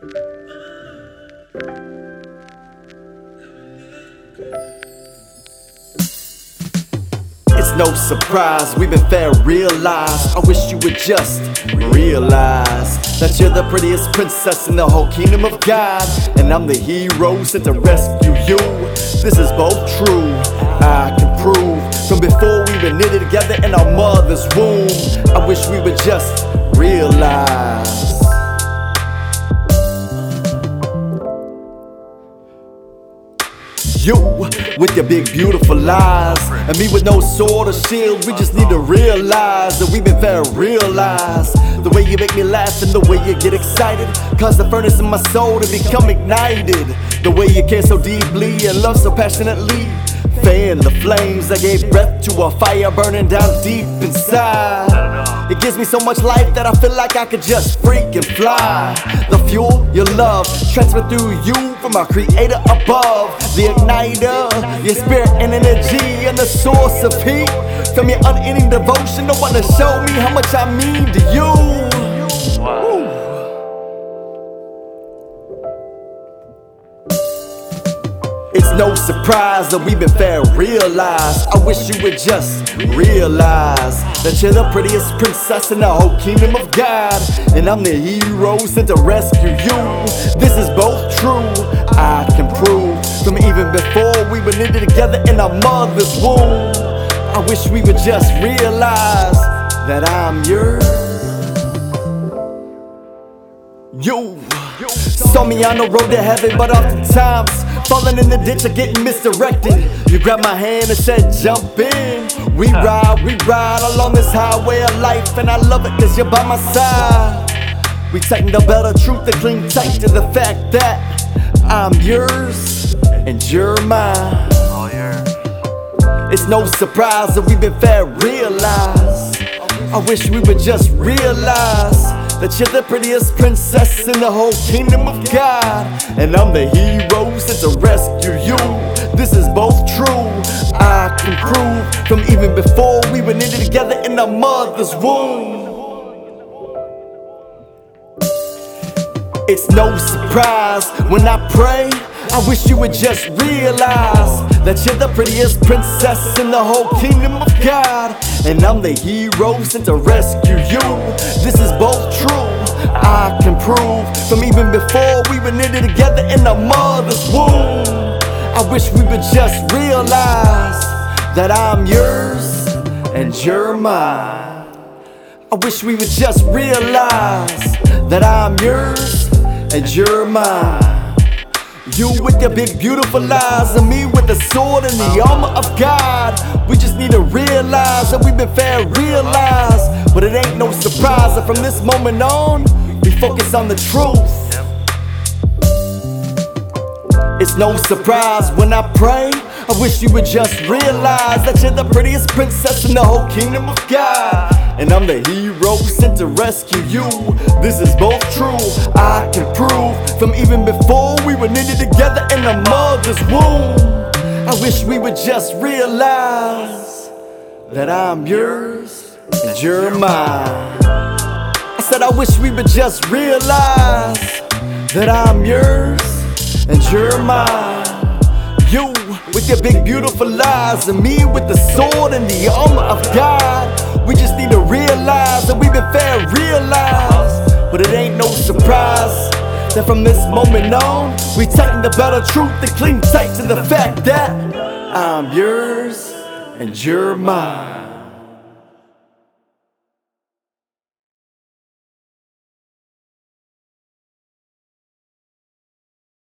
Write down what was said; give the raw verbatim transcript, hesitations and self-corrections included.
It's no surprise, we've been fair realized. I wish you would just realize that you're the prettiest princess in the whole kingdom of God, and I'm the hero sent to rescue you. This is both true, I can prove, from before we were knitted together in our mother's womb. I wish we would just realize. You, with your big beautiful lies, and me with no sword or shield. We just need to realize that we've been fair realized. The way you make me laugh and the way you get excited cause the furnace in my soul to become ignited. The way you care so deeply and love so passionately, fan the flames that gave breath to a fire burning down deep inside. It gives me so much life that I feel like I could just freaking fly. The fuel, your love, transfer through you from our creator above. The igniter, your spirit and energy, and the source of heat. From your unending devotion to want to show me how much I mean to you. Woo. It's no surprise that we've been fair realized. I wish you would just realize that you're the prettiest princess in the whole kingdom of God, and I'm the hero sent to rescue you. This is both true, I can prove, from even before we were knitted together in our mother's womb. I wish we would just realize that I'm yours. You saw me on the road to heaven, but oftentimes falling in the ditch or getting misdirected. You grabbed my hand and said jump in. We ride, we ride along this highway of life, and I love it cause you're by my side. We tighten the belt of truth and cling tight to the fact that I'm yours and you're mine. It's no surprise that we've been fair realized. I wish we would just realize that you're the prettiest princess in the whole kingdom of God, and I'm the hero sent to rescue you. This is both true, I can prove, from even before we were knitted together in our mother's womb. It's no surprise when I pray, I wish you would just realize that you're the prettiest princess in the whole kingdom of God, and I'm the hero sent to rescue you. This is both true, I can prove, from even before we were knitted together in our mother's womb. I wish we would just realize that I'm yours and you're mine. I wish we would just realize that I'm yours and you're mine. You with your big beautiful eyes, and me with the sword and the armor of God. We just need to realize that we've been fair realized. But it ain't no surprise that from this moment on, we focus on the truth. It's no surprise when I pray, I wish you would just realize that you're the prettiest princess in the whole kingdom of God, and I'm the hero sent to rescue you. This is both true, I can prove, from even before we were knitted together in a mother's womb. I wish we would just realize that I'm yours and you're mine. I said I wish we would just realize that I'm yours and you're mine. You with your big beautiful eyes, and me with the sword and the armor of God. We just need to realize that we've been fair realized. But it ain't no surprise that from this moment on, we tighten the belt of truth and cling tight to the fact that I'm yours and you're mine.